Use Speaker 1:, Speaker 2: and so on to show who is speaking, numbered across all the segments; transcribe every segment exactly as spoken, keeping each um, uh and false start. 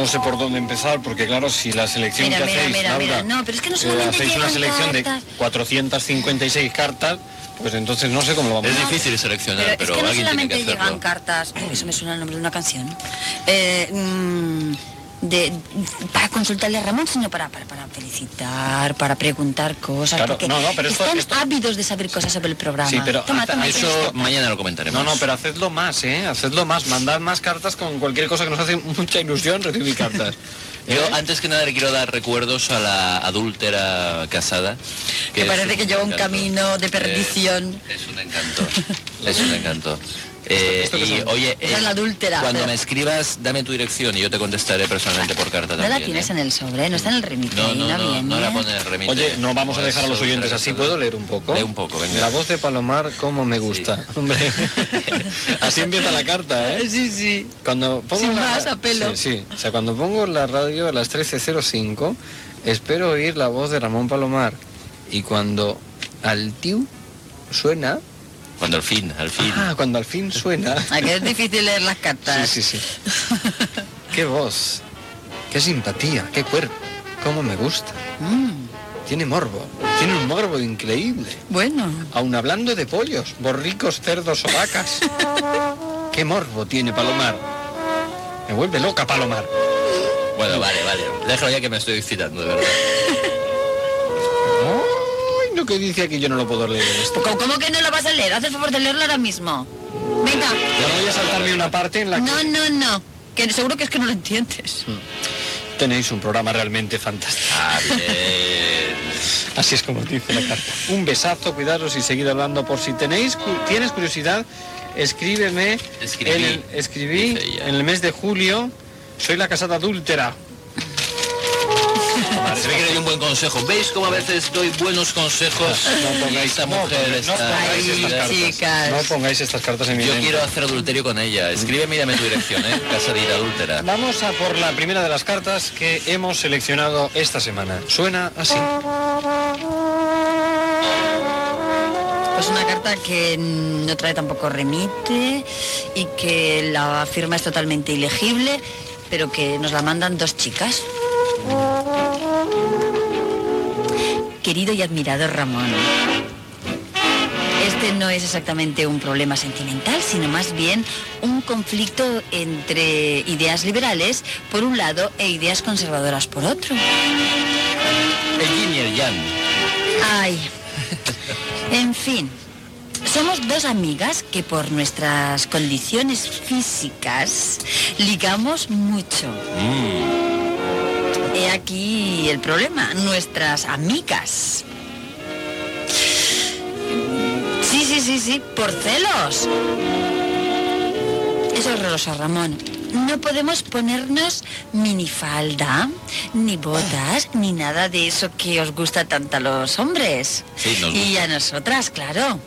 Speaker 1: sé por dónde empezar, porque claro, si la selección
Speaker 2: mira,
Speaker 1: que
Speaker 2: mira,
Speaker 1: hacéis,
Speaker 2: mira,
Speaker 1: Laura,
Speaker 2: mira. No, pero es que no
Speaker 1: eh,
Speaker 2: solamente
Speaker 1: hacéis una
Speaker 2: llegan
Speaker 1: selección
Speaker 2: cartas.
Speaker 1: de cuatrocientas cincuenta y seis cartas, pues entonces no sé cómo lo vamos a
Speaker 3: Es
Speaker 1: hacer.
Speaker 3: difícil seleccionar,
Speaker 2: Pero,
Speaker 3: pero,
Speaker 2: es que no
Speaker 3: alguien tiene
Speaker 2: solamente
Speaker 3: que hacerlo.
Speaker 2: llegan cartas, oh, eso me suena el nombre de una canción, eh, mm, de, para consultarle a Ramón, sino para, para, para felicitar, para preguntar cosas,
Speaker 1: Claro,
Speaker 2: porque
Speaker 1: no, no, pero esto-
Speaker 2: están
Speaker 1: esto-
Speaker 2: ávidos de saber cosas sobre el programa.
Speaker 1: Sí, pero
Speaker 2: toma,
Speaker 1: hasta
Speaker 2: toma,
Speaker 3: Eso
Speaker 2: toma.
Speaker 3: mañana lo comentaremos.
Speaker 1: No, no, pero hacedlo más, ¿eh? Hacedlo más, mandad más cartas con cualquier cosa que nos hace mucha ilusión recibir cartas.
Speaker 3: Yo
Speaker 1: ¿Eh?
Speaker 3: antes que nada le quiero dar recuerdos a la adúltera casada.
Speaker 2: Que
Speaker 3: es
Speaker 2: parece
Speaker 3: un
Speaker 2: que lleva un
Speaker 3: encanto.
Speaker 2: camino de perdición.
Speaker 3: Eh, es un encanto, es un encanto. Eh,
Speaker 1: ¿Esto qué
Speaker 3: y
Speaker 1: son?
Speaker 3: oye,
Speaker 2: Esa es la adúltera,
Speaker 3: cuando
Speaker 2: pero-
Speaker 3: me escribas, dame tu dirección y yo te contestaré personalmente por carta
Speaker 2: No
Speaker 3: también.
Speaker 2: la tienes
Speaker 3: ¿eh?
Speaker 2: en el sobre, no está en el remite,
Speaker 3: No,
Speaker 2: ahí
Speaker 3: no,
Speaker 2: no,
Speaker 3: no,
Speaker 2: viene.
Speaker 3: no la pone en el remite.
Speaker 1: Oye, no vamos a
Speaker 3: Pues
Speaker 1: dejar a los
Speaker 3: sobre
Speaker 1: oyentes
Speaker 3: otra
Speaker 1: así,
Speaker 3: casada.
Speaker 1: ¿puedo leer un poco?
Speaker 3: Lee un poco, venga.
Speaker 1: La voz de Palomar, cómo me gusta. Hombre, así empieza la carta, ¿eh?
Speaker 2: Sí, sí.
Speaker 1: Cuando pongo
Speaker 2: Sin
Speaker 1: la-
Speaker 2: más, a pelo.
Speaker 1: Sí, sí. O sea, cuando pongo la radio a las trece cero cinco, espero oír la voz de Ramón Palomar. Y cuando al tiu suena...
Speaker 3: Cuando al fin, al fin.
Speaker 1: Ah, cuando al fin suena...
Speaker 2: A que es difícil leer las cartas.
Speaker 1: Sí, sí, sí. Qué voz, qué simpatía, qué cuerpo, cómo me gusta.
Speaker 2: Mm,
Speaker 1: Tiene morbo, tiene un morbo increíble.
Speaker 2: bueno.
Speaker 1: Aun hablando de pollos, borricos, cerdos o vacas. Qué morbo tiene Palomar. Me vuelve loca Palomar.
Speaker 3: Bueno, vale, vale. Déjalo ya que me estoy excitando, de verdad.
Speaker 1: Ay, lo que dice aquí yo no lo puedo leer esto.
Speaker 2: ¿Cómo, cómo que no lo vas a leer? Haz el favor de leerlo ahora mismo. Venga.
Speaker 1: Ya voy a saltarme una parte en la que
Speaker 2: No, no, no. Que seguro que es que no lo entiendes.
Speaker 1: tenéis un programa realmente fantástico.
Speaker 3: Ah, bien.
Speaker 1: Así es como dice la carta. Un besazo, cuidaros y seguid hablando. Por si tenéis, cu- tienes curiosidad, escríbeme.
Speaker 3: Escribí,
Speaker 1: en el, escribí
Speaker 3: dice ella.
Speaker 1: en el mes de julio. Soy la casada adúltera.
Speaker 3: Se ve que le doy un buen consejo. ¿Veis cómo a veces doy buenos consejos?
Speaker 1: No pongáis-
Speaker 3: Y esta
Speaker 1: no
Speaker 3: mujer
Speaker 1: pongáis- no
Speaker 3: está...
Speaker 1: pongáis
Speaker 2: Ay,
Speaker 1: estas cartas.
Speaker 2: chicas.
Speaker 1: No pongáis estas cartas en mi
Speaker 3: Yo
Speaker 1: mente.
Speaker 3: quiero hacer adulterio con ella. Escríbeme y dame tu dirección, ¿eh? Casadita adúltera.
Speaker 1: Vamos a por la primera de las cartas que hemos seleccionado esta semana. Suena así.
Speaker 2: Pues una carta que no trae tampoco remite y que la firma es totalmente ilegible, pero que nos la mandan dos chicas. Querido y admirado Ramón, este no es exactamente un problema sentimental, sino más bien un conflicto entre ideas liberales por un lado e ideas conservadoras por otro.
Speaker 3: El yin y el yang.
Speaker 2: Ay, en fin, somos dos amigas que por nuestras condiciones físicas ligamos mucho.
Speaker 3: Mm.
Speaker 2: He aquí el problema, nuestras amigas. Sí, sí, sí, sí, por celos. Es horroroso, Ramón. No podemos ponernos minifalda, ni botas, ni nada de eso que os gusta tanto a los hombres.
Speaker 3: Sí, nos
Speaker 2: Y
Speaker 3: gusta.
Speaker 2: a nosotras, claro.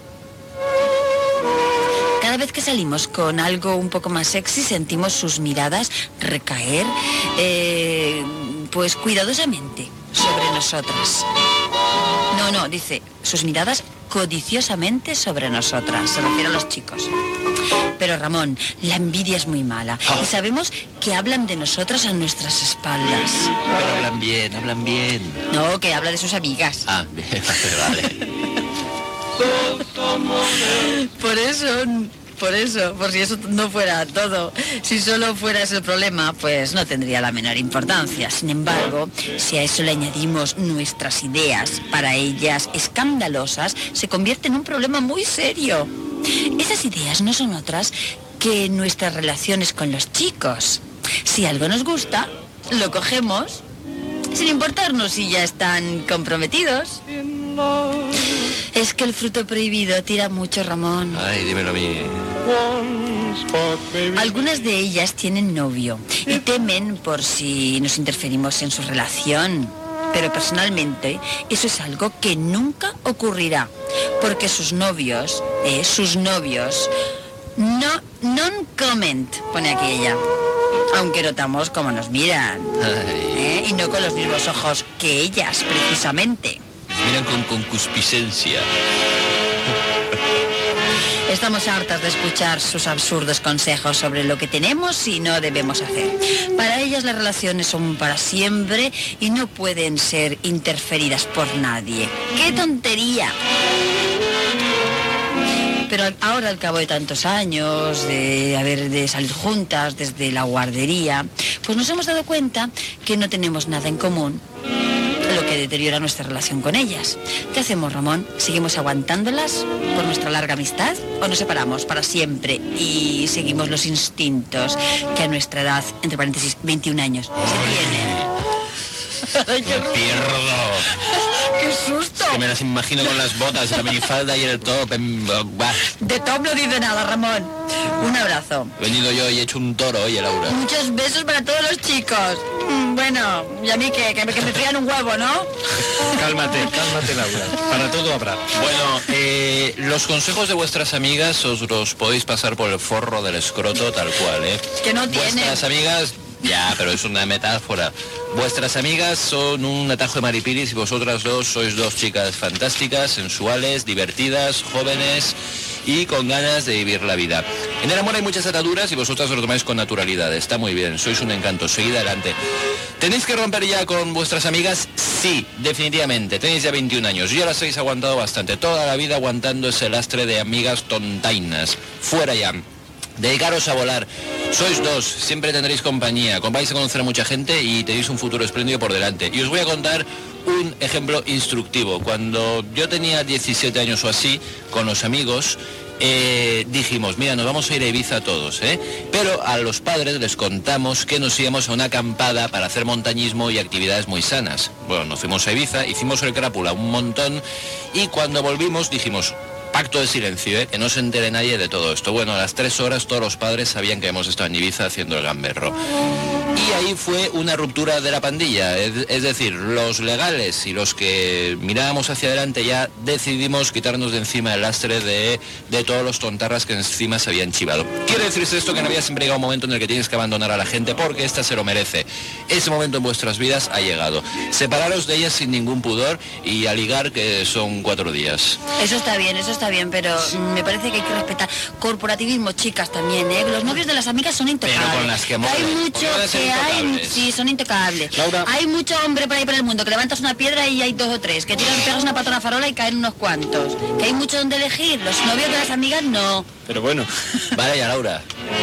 Speaker 2: Cada vez que salimos con algo un poco más sexy, sentimos sus miradas recaer, eh, pues cuidadosamente, sobre nosotras. No, no, dice, sus miradas codiciosamente sobre nosotras, se refiere a los chicos. Pero Ramón, la envidia es muy mala y sabemos que hablan de nosotras a nuestras espaldas.
Speaker 3: Pero hablan bien, hablan bien.
Speaker 2: No, que habla de sus amigas.
Speaker 3: Ah, bien, vale, vale.
Speaker 2: Por eso, por eso, por si eso no fuera todo, si solo fuera ese el problema, pues no tendría la menor importancia. Sin embargo, si a eso le añadimos nuestras ideas, para ellas escandalosas, se convierte en un problema muy serio. Esas ideas no son otras que nuestras relaciones con los chicos. Si algo nos gusta, lo cogemos, sin importarnos si ya están comprometidos. Es que el fruto prohibido tira mucho, Ramón.
Speaker 3: Ay, dímelo a mí.
Speaker 2: Algunas de ellas tienen novio y temen por si nos interferimos en su relación. Pero personalmente eso es algo que nunca ocurrirá, porque sus novios, eh, sus novios, no, non comment, pone aquí ella. Aunque notamos cómo nos miran,
Speaker 3: Ay,
Speaker 2: ¿eh? Y no con los mismos ojos que ellas, precisamente.
Speaker 3: miran con concupiscencia.
Speaker 2: Estamos hartas de escuchar sus absurdos consejos sobre lo que tenemos y no debemos hacer. Para ellas las relaciones son para siempre y no pueden ser interferidas por nadie. ¡Qué tontería! Pero ahora, al cabo de tantos años, de haber de salir juntas desde la guardería, pues nos hemos dado cuenta que no tenemos nada en común, lo que deteriora nuestra relación con ellas. ¿Qué hacemos, Ramón? ¿Seguimos aguantándolas por nuestra larga amistad o nos separamos para siempre y seguimos los instintos que a nuestra edad, entre paréntesis, veintiún años, se tienen?
Speaker 3: ¡Me pierdo!
Speaker 2: ¡Qué susto!
Speaker 3: Que me las imagino con las botas, la minifalda y el top. En...
Speaker 2: De top no dice nada, Ramón. Un abrazo.
Speaker 3: He venido yo y he hecho un toro, oye, Laura.
Speaker 2: Muchos besos para todos los chicos. Mm, Bueno, y a mí que, que, que me frían un huevo, ¿no?
Speaker 1: Cálmate, cálmate, Laura. Para todo habrá.
Speaker 3: Bueno, eh, los consejos de vuestras amigas os los podéis pasar por el forro del escroto tal cual, ¿eh?
Speaker 2: Que no tiene.
Speaker 3: Vuestras amigas... Ya, pero es una metáfora. Vuestras amigas son un atajo de maripilis y vosotras dos sois dos chicas fantásticas, sensuales, divertidas, jóvenes y con ganas de vivir la vida. En el amor hay muchas ataduras y vosotras lo tomáis con naturalidad. Está muy bien, sois un encanto. Seguid adelante. ¿Tenéis que romper ya con vuestras amigas? Sí, definitivamente. Tenéis ya veintiún años. Ya las habéis aguantado bastante. Toda la vida aguantando ese lastre de amigas tontainas. Fuera ya. Dedicaros a volar. Sois dos, siempre tendréis compañía, vais a conocer a mucha gente y tenéis un futuro espléndido por delante. Y os voy a contar un ejemplo instructivo. Cuando yo tenía diecisiete años o así, con los amigos, eh, dijimos, mira, nos vamos a ir a Ibiza todos, ¿eh? Pero a los padres les contamos que nos íbamos a una acampada para hacer montañismo y actividades muy sanas. Bueno, nos fuimos a Ibiza, hicimos el crápula un montón y cuando volvimos dijimos... Pacto de silencio, ¿eh? Que no se entere nadie de todo esto. Bueno, a las tres horas todos los padres sabían que hemos estado en Ibiza haciendo el gamberro. Y ahí fue una ruptura de la pandilla. Es, es decir, los legales y los que mirábamos hacia adelante ya decidimos quitarnos de encima el lastre de, de todos los tontarras que encima se habían chivado. Quiere decirse esto que no había siempre llegado un momento en el que tienes que abandonar a la gente porque esta se lo merece. Ese momento en vuestras vidas ha llegado. Separaros de ellas sin ningún pudor y a ligar, que son cuatro días.
Speaker 2: Eso está bien, eso está bien, pero mm, me parece que hay que respetar. Corporativismo, chicas, también, ¿eh? Los novios de las amigas son intocables.
Speaker 3: Pero con las que
Speaker 2: hay
Speaker 3: molen,
Speaker 2: mucho
Speaker 3: ¿por qué van a ser
Speaker 2: que hay,
Speaker 3: intocables?
Speaker 2: sí, son intocables.
Speaker 1: Laura.
Speaker 2: Hay mucho hombre por ahí por el mundo que levantas una piedra y hay dos o tres, que tiran, pegas una pata a una farola y caen unos cuantos. Que hay mucho donde elegir. Los novios de las amigas no.
Speaker 1: Pero bueno,
Speaker 3: Vale ya, Laura.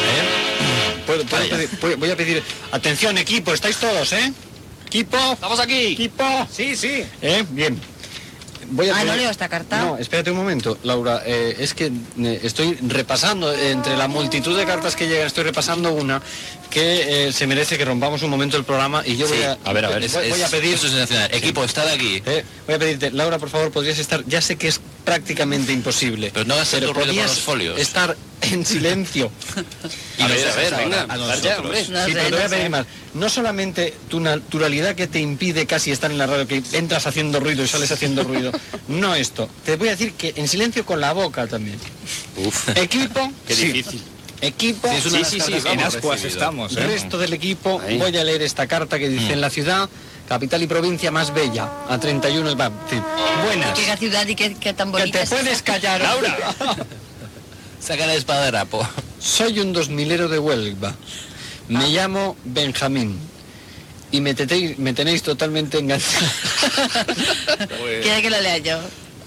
Speaker 1: ¿eh? ¿Puedo- puedo
Speaker 3: Vaya.
Speaker 1: pedir- voy- voy a pedir... Atención, equipo, estáis todos, ¿eh? Equipo.
Speaker 4: ¡Estamos aquí!
Speaker 1: Equipo.
Speaker 4: Sí, sí.
Speaker 1: ¿Eh? Bien. Voy a
Speaker 2: Ah, no
Speaker 1: pedir-
Speaker 2: leo esta carta.
Speaker 1: No, espérate un momento, Laura. eh, es que eh, estoy repasando, eh, entre la multitud de cartas que llegan, estoy repasando una que eh, se merece que rompamos un momento el programa y yo voy
Speaker 3: Sí.
Speaker 1: a...
Speaker 3: A ver, a ver.
Speaker 1: Voy,
Speaker 3: es-
Speaker 1: voy a
Speaker 3: es-
Speaker 1: pedir...
Speaker 3: Esto es nacional. Equipo, estad aquí.
Speaker 1: eh, voy a pedirte, Laura, por favor, podrías estar... Ya sé que es prácticamente imposible.
Speaker 3: Pero no hagas tanto ruido con
Speaker 1: podrías
Speaker 3: los folios.
Speaker 1: estar en silencio.
Speaker 3: Y
Speaker 4: A
Speaker 3: nos
Speaker 4: ver, a
Speaker 3: dejas
Speaker 4: ver, venga,
Speaker 3: a
Speaker 4: hablar ya,
Speaker 3: nosotros.
Speaker 4: hombre.
Speaker 2: No
Speaker 1: Sí,
Speaker 2: sé,
Speaker 1: pero te voy
Speaker 2: no
Speaker 1: a pedir
Speaker 2: sé.
Speaker 1: más. No solamente tu naturalidad que te impide casi estar en la radio, que entras haciendo ruido y sales haciendo ruido. No esto. Te voy a decir que en silencio con la boca también.
Speaker 4: Uf,
Speaker 1: Equipo.
Speaker 4: qué
Speaker 1: sí.
Speaker 4: difícil.
Speaker 1: Equipo.
Speaker 3: Sí, es una
Speaker 4: Sí,
Speaker 3: de las
Speaker 4: sí, sí,
Speaker 3: cartas que
Speaker 4: en
Speaker 3: hemos
Speaker 4: ascuas
Speaker 3: recibido.
Speaker 4: estamos, ¿eh?
Speaker 1: Resto del equipo.
Speaker 4: Ahí.
Speaker 1: Voy a leer esta carta que dice: en la ciudad, capital y provincia más bella, a treinta y uno va. Sí. Buenas.
Speaker 2: ¿Qué ciudad y qué, qué tan
Speaker 1: Que
Speaker 2: bonita
Speaker 1: te
Speaker 2: es
Speaker 1: puedes
Speaker 2: esa?
Speaker 1: callar, Laura.
Speaker 3: Saca la espada de rapo.
Speaker 1: Soy un dos milero de Huelva. Me llamo Benjamín. Y me, tetéis- me tenéis totalmente enganchado.
Speaker 2: ¿Quiere que lo lea yo?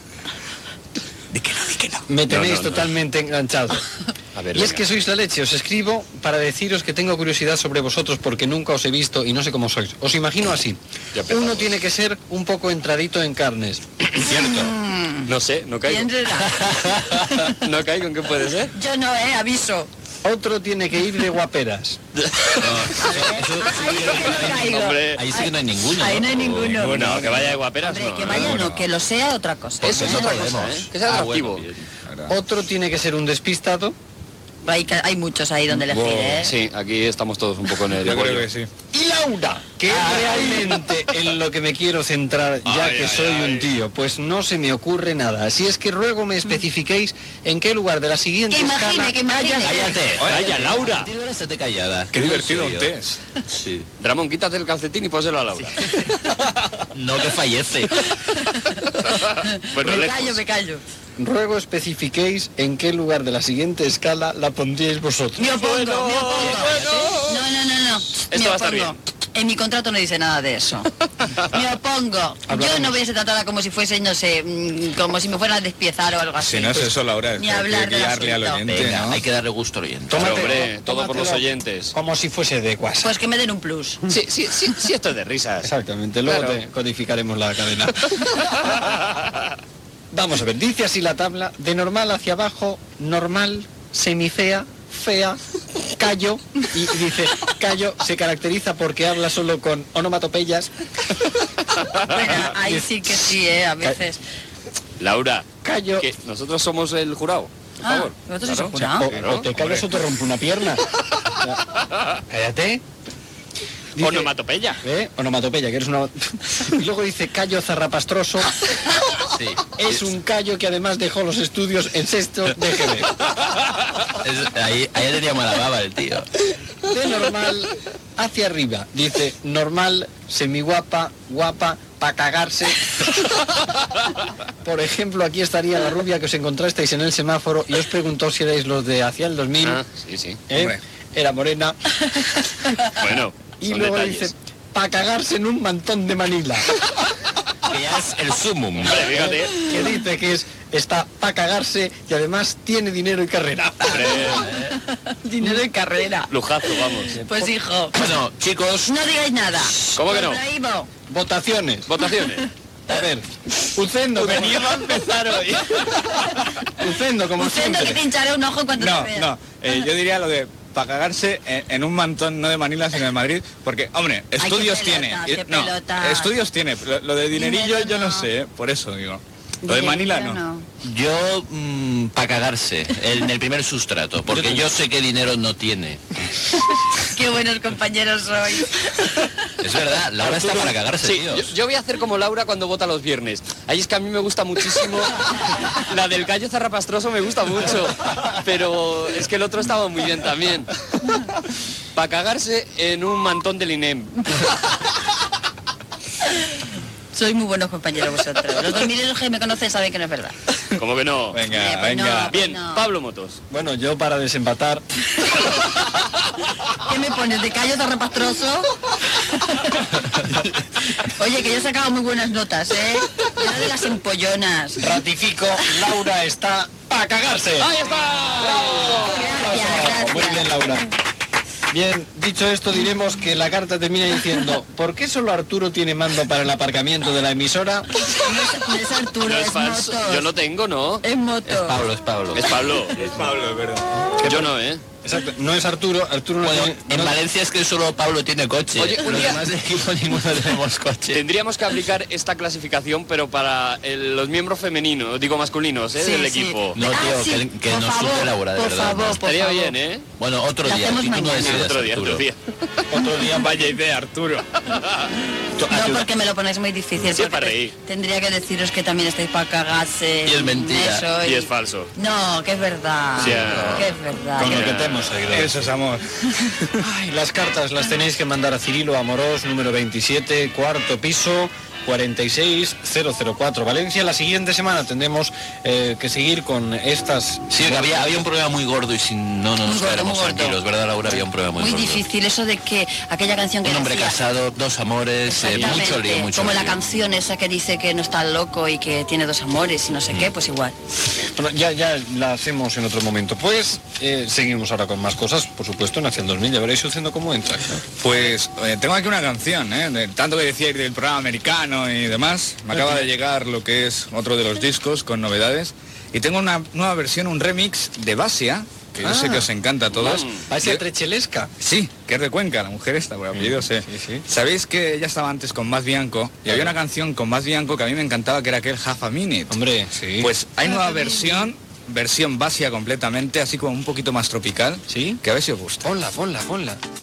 Speaker 1: Me tenéis
Speaker 4: no, no.
Speaker 1: totalmente enganchado.
Speaker 4: A ver,
Speaker 1: Y es
Speaker 4: venga.
Speaker 1: que sois la leche. Os escribo para deciros que tengo curiosidad sobre vosotros porque nunca os he visto y no sé cómo sois. Os imagino así.
Speaker 4: Ya empezamos.
Speaker 1: Uno tiene que ser un poco entradito en carnes.
Speaker 4: Cierto. No sé, no caigo.
Speaker 2: ¿Quién será?
Speaker 4: No caigo, ¿en qué puede ser?
Speaker 2: Yo no, eh, aviso.
Speaker 1: Otro tiene que ir de guaperas.
Speaker 2: Ahí sí que no caigo.
Speaker 4: Hombre,
Speaker 3: Ahí sí que no hay ninguno.
Speaker 2: Ahí no hay ninguno.
Speaker 4: bueno, que vaya de guaperas,
Speaker 2: Hombre,
Speaker 4: no.
Speaker 2: que vaya no, que lo sea otra cosa.
Speaker 4: Eso es
Speaker 2: ¿eh?
Speaker 4: otra cosa, ¿eh? Que sea
Speaker 3: Ah,
Speaker 4: atractivo.
Speaker 3: bueno, bien.
Speaker 1: Otro tiene que ser un despistado.
Speaker 2: Hay, ca- hay muchos ahí donde elegir, ¿eh?
Speaker 4: Sí, aquí estamos todos un poco en el...
Speaker 5: Yo creo
Speaker 4: bollo.
Speaker 5: que sí.
Speaker 1: Y Laura, que es realmente en lo que me quiero centrar, ya
Speaker 4: Ay,
Speaker 1: que
Speaker 4: ay,
Speaker 1: soy
Speaker 4: ay.
Speaker 1: un tío, pues no se me ocurre nada. Así es que ruego me especifiquéis en qué lugar de la siguiente
Speaker 2: Que imagine,
Speaker 1: escala...
Speaker 2: que imagine.
Speaker 3: Cállate.
Speaker 4: Calla, Laura.
Speaker 3: A ti, Laura, estate callada.
Speaker 5: Qué
Speaker 3: No,
Speaker 5: divertido
Speaker 3: en
Speaker 5: un
Speaker 3: serio.
Speaker 5: test.
Speaker 3: Sí.
Speaker 4: Ramón, quítate el calcetín y póselo a Laura.
Speaker 3: No, que fallece.
Speaker 4: Bueno,
Speaker 2: Me
Speaker 4: lejos.
Speaker 2: callo, me callo.
Speaker 1: ruego especifiquéis en qué lugar de la siguiente escala la pondríais vosotros.
Speaker 2: Me opongo,
Speaker 4: Bueno,
Speaker 2: me opongo.
Speaker 4: bueno.
Speaker 2: No, no, no, no.
Speaker 4: Esto
Speaker 2: me
Speaker 4: va a estar
Speaker 2: opongo.
Speaker 4: bien.
Speaker 2: En mi contrato no dice nada de eso. Me opongo.
Speaker 1: Hablaremos.
Speaker 2: Yo no voy a ser tratada como si fuese, no sé, mm, como si me fueran a despiezar o algo así.
Speaker 5: Si no es eso, Laura, es
Speaker 2: Ni
Speaker 5: que hay
Speaker 2: hablar
Speaker 5: que
Speaker 2: del
Speaker 5: guiarle al
Speaker 2: asunto.
Speaker 5: oyente,
Speaker 3: Venga,
Speaker 5: ¿no?
Speaker 3: hay que darle gusto al oyente.
Speaker 4: Pero,
Speaker 1: Tómatelo,
Speaker 4: hombre, todo por los
Speaker 1: tómatelo
Speaker 4: oyentes.
Speaker 1: Como si fuese de WhatsApp.
Speaker 2: Pues que me den un plus.
Speaker 4: Sí, sí, sí, sí, esto es de risas.
Speaker 1: Exactamente, luego
Speaker 4: Claro.
Speaker 1: te codificaremos la cadena. Vamos a ver, dice así la tabla, de normal hacia abajo, normal, semifea, fea, callo, y dice, callo se caracteriza porque habla solo con onomatopeyas.
Speaker 2: Venga, ahí sí que sí, ¿eh? A veces.
Speaker 4: Laura,
Speaker 1: Callo.
Speaker 4: que nosotros somos el jurado, por
Speaker 2: Ah,
Speaker 4: favor.
Speaker 2: ¿vosotros sois
Speaker 4: Claro.
Speaker 2: jurado?
Speaker 1: O, o te callas o te rompo una pierna. Ya. Cállate. Dice-
Speaker 4: Onomatopeya.
Speaker 1: ¿Eh? Onomatopeya, que eres una... Y luego dice callo zarrapastroso.
Speaker 3: Sí.
Speaker 1: Es un callo que además dejó los estudios en sexto de G B.
Speaker 3: Es- ahí, ahí tenía mala baba el tío.
Speaker 1: De normal hacia arriba. Dice normal, semiguapa, guapa, pa' cagarse. Por ejemplo, aquí estaría la rubia que os encontrasteis en el semáforo y os preguntó si erais los de hacia el dos mil.
Speaker 4: Ah, sí, sí.
Speaker 1: ¿eh?
Speaker 5: Hombre.
Speaker 1: Era morena.
Speaker 4: Bueno,
Speaker 1: Y
Speaker 4: son
Speaker 1: luego
Speaker 4: detalles.
Speaker 1: dice, pa' cagarse en un mantón de Manila.
Speaker 3: Que ya es el sumum.
Speaker 4: Hombre, fíjate.
Speaker 1: Que dice que es está pa' cagarse y además tiene dinero y carrera.
Speaker 4: Hombre,
Speaker 2: Dinero y carrera.
Speaker 4: lujazo, vamos.
Speaker 2: Pues hijo,
Speaker 3: Bueno, chicos,
Speaker 2: no digáis nada.
Speaker 4: ¿Cómo que no?
Speaker 2: Os prohíbo.
Speaker 1: Votaciones.
Speaker 4: Votaciones.
Speaker 1: A ver, Ucendo, como...
Speaker 4: va a empezar hoy.
Speaker 1: Ucendo, como
Speaker 2: Siento que
Speaker 1: siempre.
Speaker 2: te hincharé un ojo cuando
Speaker 5: No,
Speaker 2: te vea.
Speaker 5: no, eh, yo diría lo de para cagarse en, en un mantón, no de Manila, sino de Madrid, porque, hombre,
Speaker 2: qué
Speaker 5: estudios
Speaker 2: pelotas,
Speaker 5: tiene.
Speaker 2: qué
Speaker 5: eh, no,
Speaker 2: pelotas.
Speaker 5: estudios tiene, lo, lo de dinerillo
Speaker 2: Dinero
Speaker 5: yo no
Speaker 2: no.
Speaker 5: sé, eh, por eso digo. Lo de
Speaker 2: Dinero
Speaker 5: Manila no.
Speaker 3: yo para cagarse en el primer sustrato, porque yo sé que dinero no tiene.
Speaker 2: Qué buenos compañeros sois.
Speaker 3: Es verdad, Laura está para cagarse,
Speaker 4: Sí,
Speaker 3: tío.
Speaker 4: yo, yo voy a hacer como Laura cuando vota los viernes. Ahí es que a mí me gusta muchísimo. La del gallo zarrapastroso me gusta mucho. Pero es que el otro estaba muy bien también. Para cagarse en un mantón del I N E M.
Speaker 2: Sois muy buenos compañeros vosotros. Los dos mileros que me conocen saben que no es verdad.
Speaker 4: ¿Cómo que no?
Speaker 5: Venga,
Speaker 2: Eh, pues
Speaker 5: venga.
Speaker 2: no.
Speaker 4: Bien,
Speaker 2: No.
Speaker 4: Pablo Motos.
Speaker 1: Bueno, yo para desempatar,
Speaker 2: ¿Qué me pones? ¿De callo zarrapastroso? Oye, que yo he sacado muy buenas notas, ¿eh? Yo de las empollonas.
Speaker 1: ratifico, Laura está pa' cagarse.
Speaker 4: ¡Ahí está!
Speaker 2: Gracias,
Speaker 1: Muy bien,
Speaker 2: gracias.
Speaker 1: Laura. Bien, dicho esto, diremos que la carta termina diciendo ¿por qué solo Arturo tiene mando para el aparcamiento de la emisora?
Speaker 2: No es, no es Arturo,
Speaker 4: No
Speaker 2: es,
Speaker 4: es falso.
Speaker 2: motos.
Speaker 4: Yo no tengo, ¿no?
Speaker 2: Es moto.
Speaker 3: Es Pablo, es Pablo.
Speaker 4: Es Pablo.
Speaker 5: Es Pablo, es verdad.
Speaker 4: Yo no, ¿eh?
Speaker 1: Exacto, no es Arturo, Arturo no
Speaker 3: Bueno,
Speaker 1: tiene...
Speaker 3: en
Speaker 1: no-
Speaker 3: Valencia es que solo Pablo tiene coche.
Speaker 4: Oye, un
Speaker 3: Los
Speaker 4: día-
Speaker 3: demás del equipo ninguno tenemos coche.
Speaker 4: Tendríamos que aplicar esta clasificación, pero para el- los miembros femeninos, digo masculinos, ¿eh?
Speaker 2: Sí,
Speaker 4: del
Speaker 2: sí.
Speaker 4: equipo.
Speaker 3: No, tío,
Speaker 2: Ah, sí,
Speaker 3: que, que
Speaker 2: por
Speaker 3: nos
Speaker 2: favor,
Speaker 3: supe Laura, de
Speaker 2: por
Speaker 3: verdad.
Speaker 2: favor,
Speaker 3: ¿no?
Speaker 2: por
Speaker 4: Estaría
Speaker 2: favor.
Speaker 4: bien, ¿eh?
Speaker 3: Bueno, otro
Speaker 2: Lo
Speaker 3: día.
Speaker 2: hacemos
Speaker 3: Y tú no
Speaker 2: mañana.
Speaker 3: decidas,
Speaker 4: Otro día,
Speaker 3: Arturo.
Speaker 4: otro día.
Speaker 1: Otro día
Speaker 5: Vaya idea, Arturo.
Speaker 2: No, porque me lo ponéis muy difícil.
Speaker 4: Sí,
Speaker 2: porque
Speaker 4: para reír.
Speaker 2: Tendría que deciros que también estáis para cagarse.
Speaker 3: Y es mentira.
Speaker 2: Eso,
Speaker 4: Y es falso.
Speaker 2: No, que es verdad.
Speaker 4: Sí, ah.
Speaker 2: Que es verdad.
Speaker 1: Con
Speaker 2: que-
Speaker 1: lo que te hemos seguido.
Speaker 5: Eso es amor.
Speaker 1: Ay, las cartas las tenéis que mandar a Cirilo Amorós, número veintisiete, cuarto piso, cuarenta y seis mil cuatro, Valencia. La siguiente semana tendremos eh, que seguir con estas...
Speaker 3: Sí, que había, había un problema muy gordo y si no, no
Speaker 2: Muy
Speaker 3: nos
Speaker 2: gordo,
Speaker 3: quedaremos
Speaker 2: muy gordo.
Speaker 3: tranquilos, ¿verdad, Laura? Había un problema muy,
Speaker 2: Muy
Speaker 3: gordo.
Speaker 2: difícil eso de que aquella canción que
Speaker 3: Un hombre
Speaker 2: decía-
Speaker 3: casado, dos amores, eh,
Speaker 2: Exactamente,
Speaker 3: mucho lío, mucho
Speaker 2: como la
Speaker 3: lío.
Speaker 2: canción esa que dice que no está loco y que tiene dos amores y no sé qué, pues igual.
Speaker 1: Bueno, ya, ya la hacemos en otro momento. Pues eh, seguimos ahora con más cosas, por supuesto, en Hacia el dos mil. Ya veréis sucediendo cómo entra.
Speaker 5: Pues eh, tengo aquí una canción, ¿eh? De tanto que decíais del programa americano y demás. Me acaba de llegar lo que es otro de los discos con novedades. Y tengo una nueva versión, un remix de Basia, que yo sé
Speaker 1: Ah.
Speaker 5: que os encanta a todos.
Speaker 1: ¿Va a ser
Speaker 5: Yo-
Speaker 1: trechelesca?
Speaker 5: Sí, que es de Cuenca, la mujer esta, por apellido sé.
Speaker 1: sí, sí.
Speaker 5: Sabéis que ella estaba antes con Más Bianco y había una canción con Más Bianco que a mí me encantaba, que era aquel Half a Minute.
Speaker 1: Hombre, sí.
Speaker 5: Pues hay nueva versión, versión Basia completamente, así como un poquito más tropical.
Speaker 1: ¿Sí?
Speaker 5: Que a ver si os gusta.
Speaker 1: Ponla, ponla, ponla.